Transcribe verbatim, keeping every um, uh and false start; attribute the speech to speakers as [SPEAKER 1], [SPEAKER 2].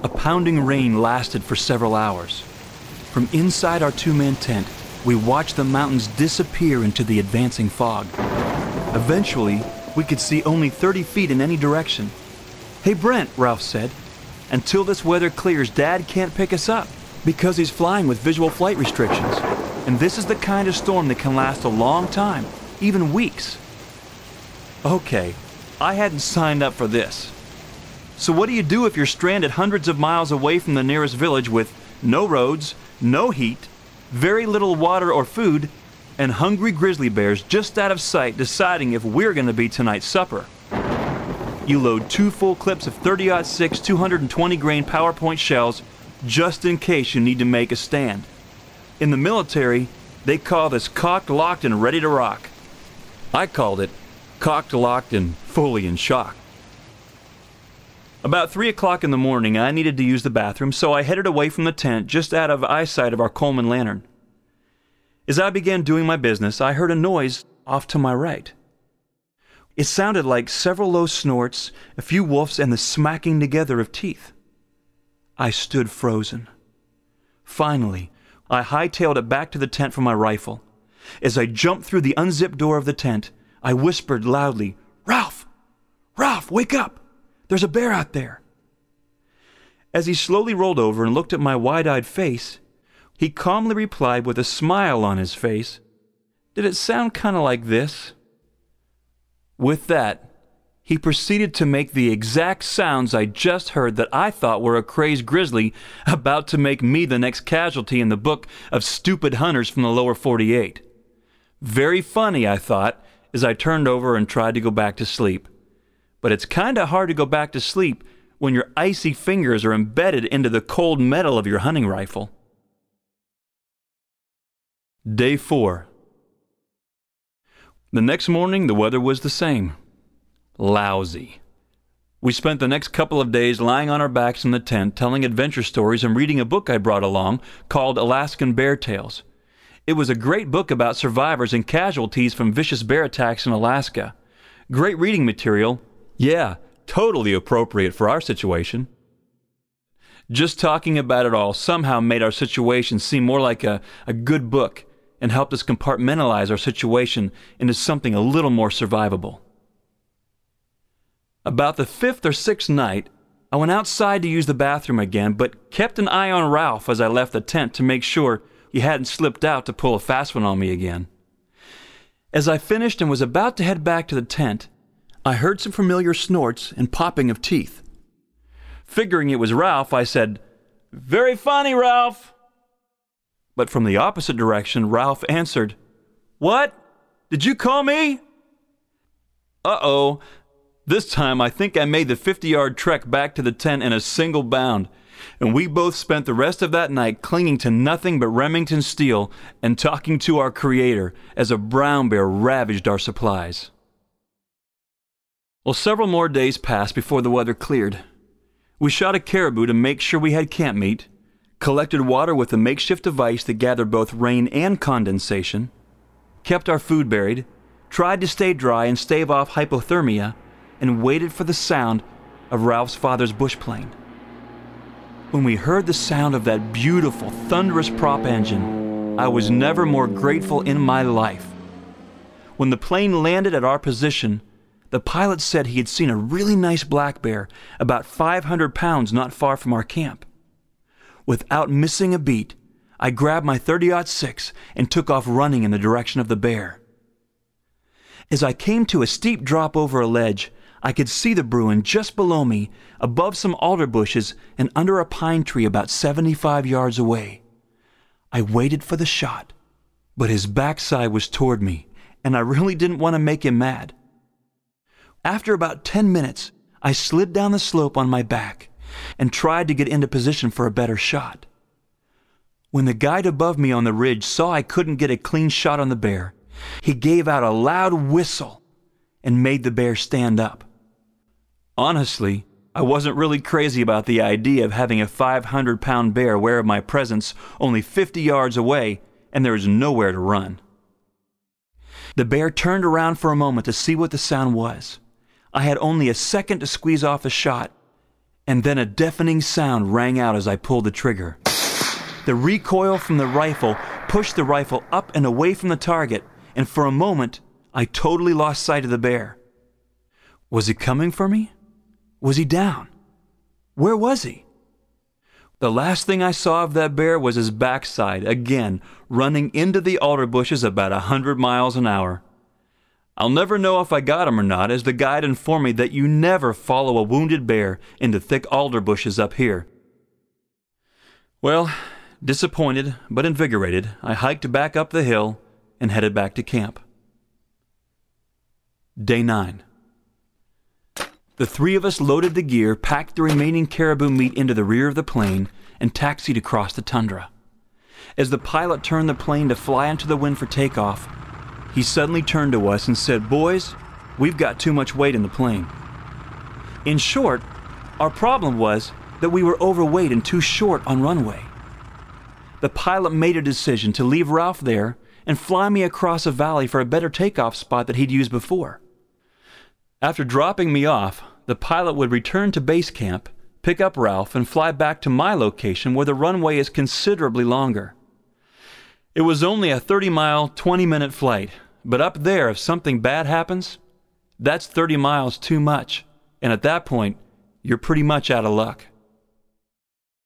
[SPEAKER 1] A pounding rain lasted for several hours. From inside our two-man tent, we watched the mountains disappear into the advancing fog. Eventually, we could see only thirty feet in any direction. "Hey Brent," Ralph said, "until this weather clears, Dad can't pick us up because he's flying with visual flight restrictions. And this is the kind of storm that can last a long time, even weeks." Okay, I hadn't signed up for this. So what do you do if you're stranded hundreds of miles away from the nearest village with no roads, no heat, very little water or food, and hungry grizzly bears just out of sight deciding if we're going to be tonight's supper? You load two full clips of thirty aught six two hundred twenty grain PowerPoint shells just in case you need to make a stand. In the military, they call this cocked, locked, and ready to rock. I called it cocked, locked, and fully in shock. About three o'clock in the morning, I needed to use the bathroom, so I headed away from the tent just out of eyesight of our Coleman lantern. As I began doing my business, I heard a noise off to my right. It sounded like several low snorts, a few woofs, and the smacking together of teeth. I stood frozen. Finally, I hightailed it back to the tent for my rifle. As I jumped through the unzipped door of the tent, I whispered loudly, "Ralph! Ralph, wake up! There's a bear out there." As he slowly rolled over and looked at my wide-eyed face, he calmly replied with a smile on his face, "Did it sound kind of like this?" With that, he proceeded to make the exact sounds I just heard that I thought were a crazed grizzly about to make me the next casualty in the book of stupid hunters from the lower forty-eight. Very funny, I thought, as I turned over and tried to go back to sleep. But it's kinda hard to go back to sleep when your icy fingers are embedded into the cold metal of your hunting rifle. Day four. The next morning, the weather was the same. Lousy. We spent the next couple of days lying on our backs in the tent, telling adventure stories and reading a book I brought along called Alaskan Bear Tales. It was a great book about survivors and casualties from vicious bear attacks in Alaska. Great reading material. Yeah, totally appropriate for our situation. Just talking about it all somehow made our situation seem more like a, a good book and helped us compartmentalize our situation into something a little more survivable. About the fifth or sixth night, I went outside to use the bathroom again, but kept an eye on Ralph as I left the tent to make sure he hadn't slipped out to pull a fast one on me again. As I finished and was about to head back to the tent, I heard some familiar snorts and popping of teeth. Figuring it was Ralph, I said, "Very funny, Ralph." But from the opposite direction, Ralph answered, "What? Did you call me?" Uh-oh. This time, I think I made the fifty-yard trek back to the tent in a single bound, and we both spent the rest of that night clinging to nothing but Remington steel and talking to our Creator as a brown bear ravaged our supplies. Well, several more days passed before the weather cleared. We shot a caribou to make sure we had camp meat, collected water with a makeshift device that gathered both rain and condensation, kept our food buried, tried to stay dry and stave off hypothermia, and waited for the sound of Ralph's father's bush plane. When we heard the sound of that beautiful, thunderous prop engine, I was never more grateful in my life. When the plane landed at our position, the pilot said he had seen a really nice black bear about five hundred pounds not far from our camp. Without missing a beat, I grabbed my thirty aught six and took off running in the direction of the bear. As I came to a steep drop over a ledge, I could see the Bruin just below me, above some alder bushes and under a pine tree about seventy-five yards away. I waited for the shot, but his backside was toward me, and I really didn't want to make him mad. After about ten minutes, I slid down the slope on my back and tried to get into position for a better shot. When the guide above me on the ridge saw I couldn't get a clean shot on the bear, he gave out a loud whistle and made the bear stand up. Honestly, I wasn't really crazy about the idea of having a five hundred pound bear aware of my presence only fifty yards away and there was nowhere to run. The bear turned around for a moment to see what the sound was. I had only a second to squeeze off a shot, And then a deafening sound rang out as I pulled the trigger. The recoil from the rifle pushed the rifle up and away from the target, and for a moment, I totally lost sight of the bear. Was he coming for me? Was he down? Where was he? The last thing I saw of that bear was his backside, again, running into the alder bushes about a hundred miles an hour. I'll never know if I got him or not, as the guide informed me that you never follow a wounded bear into thick alder bushes up here. Well, disappointed but invigorated, I hiked back up the hill and headed back to camp. Day nine. The three of us loaded the gear, packed the remaining caribou meat into the rear of the plane, and taxied across the tundra. As the pilot turned the plane to fly into the wind for takeoff, he suddenly turned to us and said, "Boys, we've got too much weight in the plane." In short, our problem was that we were overweight and too short on runway. The pilot made a decision to leave Ralph there and fly me across a valley for a better takeoff spot that he'd used before. After dropping me off, the pilot would return to base camp, pick up Ralph, and fly back to my location where the runway is considerably longer. It was only a thirty-mile, twenty-minute flight, but up there, if something bad happens, that's thirty miles too much, and at that point, you're pretty much out of luck.